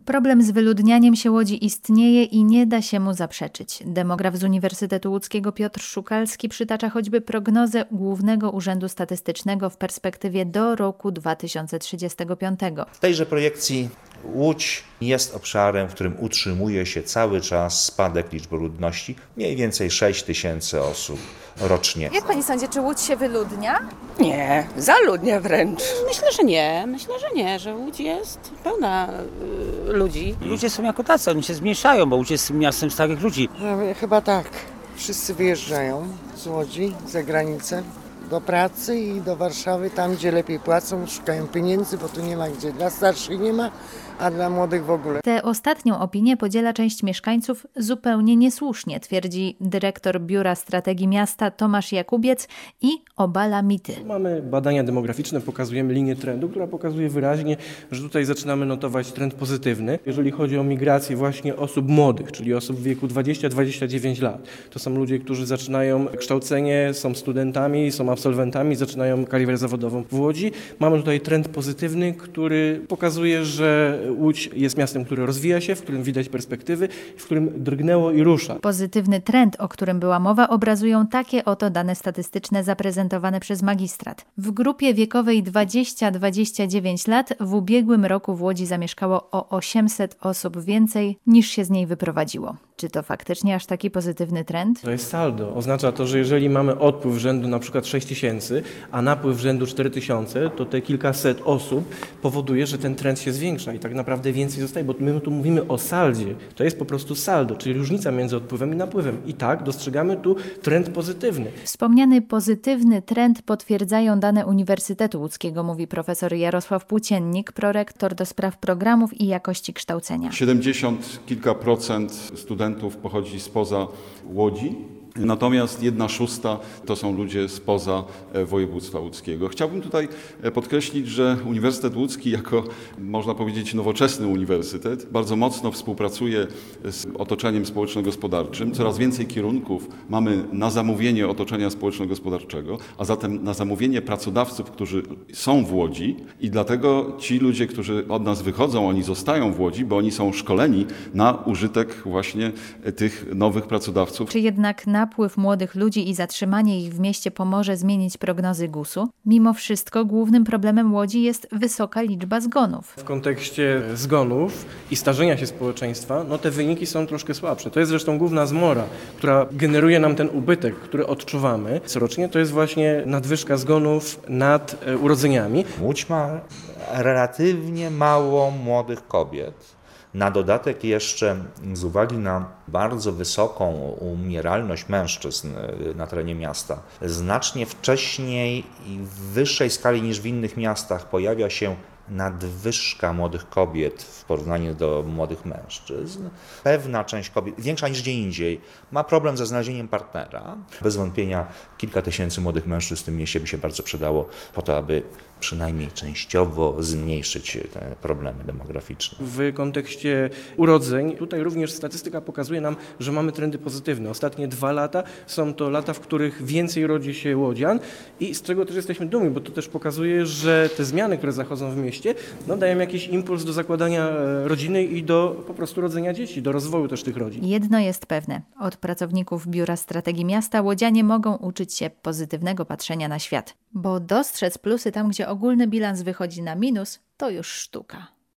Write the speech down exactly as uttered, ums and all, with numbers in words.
Problem z wyludnianiem się Łodzi istnieje i nie da się mu zaprzeczyć. Demograf z Uniwersytetu Łódzkiego Piotr Szukalski przytacza choćby prognozę Głównego Urzędu Statystycznego w perspektywie do roku dwa tysiące trzydziestego piątego. W tejże projekcji Łódź jest obszarem, w którym utrzymuje się cały czas spadek liczby ludności, mniej więcej sześć tysięcy osób rocznie. Jak pani sądzi, czy Łódź się wyludnia? Nie, zaludnia wręcz. Myślę, że nie. Myślę, że nie, że Łódź jest pełna y, ludzi. Ludzie są jako tacy, oni się zmniejszają, bo Łódź jest miastem starych ludzi. No, chyba tak. Wszyscy wyjeżdżają z Łodzi za granicę do pracy i do Warszawy, tam gdzie lepiej płacą, szukają pieniędzy, bo tu nie ma gdzie. Dla starszych nie ma, a dla młodych w ogóle. Tę ostatnią opinię podziela część mieszkańców zupełnie niesłusznie, twierdzi dyrektor Biura Strategii Miasta Tomasz Jakubiec i obala mity. Mamy badania demograficzne, pokazujemy linię trendu, która pokazuje wyraźnie, że tutaj zaczynamy notować trend pozytywny. Jeżeli chodzi o migrację właśnie osób młodych, czyli osób w wieku dwadzieścia do dwudziestu dziewięciu lat. To są ludzie, którzy zaczynają kształcenie, są studentami, są absolwentami, zaczynają karierę zawodową w Łodzi. Mamy tutaj trend pozytywny, który pokazuje, że Łódź jest miastem, które rozwija się, w którym widać perspektywy, w którym drgnęło i rusza. Pozytywny trend, o którym była mowa, obrazują takie oto dane statystyczne zaprezentowane przez magistrat. W grupie wiekowej dwadzieścia do dwudziestu dziewięciu lat w ubiegłym roku w Łodzi zamieszkało o osiemset osób więcej niż się z niej wyprowadziło. Czy to faktycznie aż taki pozytywny trend? To jest saldo. Oznacza to, że jeżeli mamy odpływ rzędu na przykład sześć tysięcy, a napływ rzędu cztery tysiące, to te kilkaset osób powoduje, że ten trend się zwiększa i tak naprawdę więcej zostaje, bo my tu mówimy o saldzie. To jest po prostu saldo, czyli różnica między odpływem i napływem. I tak dostrzegamy tu trend pozytywny. Wspomniany pozytywny trend potwierdzają dane Uniwersytetu Łódzkiego, mówi profesor Jarosław Płóciennik, prorektor do spraw programów i jakości kształcenia. siedemdziesiąt kilka procent studentów pochodzi spoza Łodzi. Natomiast jedna szósta to są ludzie spoza województwa łódzkiego. Chciałbym tutaj podkreślić, że Uniwersytet Łódzki jako, można powiedzieć, nowoczesny uniwersytet bardzo mocno współpracuje z otoczeniem społeczno-gospodarczym. Coraz więcej kierunków mamy na zamówienie otoczenia społeczno-gospodarczego, a zatem na zamówienie pracodawców, którzy są w Łodzi i dlatego ci ludzie, którzy od nas wychodzą, oni zostają w Łodzi, bo oni są szkoleni na użytek właśnie tych nowych pracodawców. Czy jednak napływ młodych ludzi i zatrzymanie ich w mieście pomoże zmienić prognozy gusu? Mimo wszystko głównym problemem Łodzi jest wysoka liczba zgonów. W kontekście zgonów i starzenia się społeczeństwa, no te wyniki są troszkę słabsze. To jest zresztą główna zmora, która generuje nam ten ubytek, który odczuwamy corocznie. To jest właśnie nadwyżka zgonów nad e, urodzeniami. Łódź ma relatywnie mało młodych kobiet. Na dodatek jeszcze z uwagi na bardzo wysoką umieralność mężczyzn na terenie miasta, znacznie wcześniej i w wyższej skali niż w innych miastach pojawia się nadwyżka młodych kobiet w porównaniu do młodych mężczyzn. Pewna część kobiet, większa niż gdzie indziej, ma problem ze znalezieniem partnera. Bez wątpienia kilka tysięcy młodych mężczyzn w tym mieście by się bardzo przydało po to, aby przynajmniej częściowo zmniejszyć te problemy demograficzne. W kontekście urodzeń, tutaj również statystyka pokazuje nam, że mamy trendy pozytywne. Ostatnie dwa lata są to lata, w których więcej rodzi się łodzian i z czego też jesteśmy dumni, bo to też pokazuje, że te zmiany, które zachodzą w mieście, no, dają jakiś impuls do zakładania rodziny i do po prostu rodzenia dzieci, do rozwoju też tych rodzin. Jedno jest pewne. Od pracowników Biura Strategii Miasta łodzianie mogą uczyć się pozytywnego patrzenia na świat. Bo dostrzec plusy tam, gdzie ogólny bilans wychodzi na minus, to już sztuka.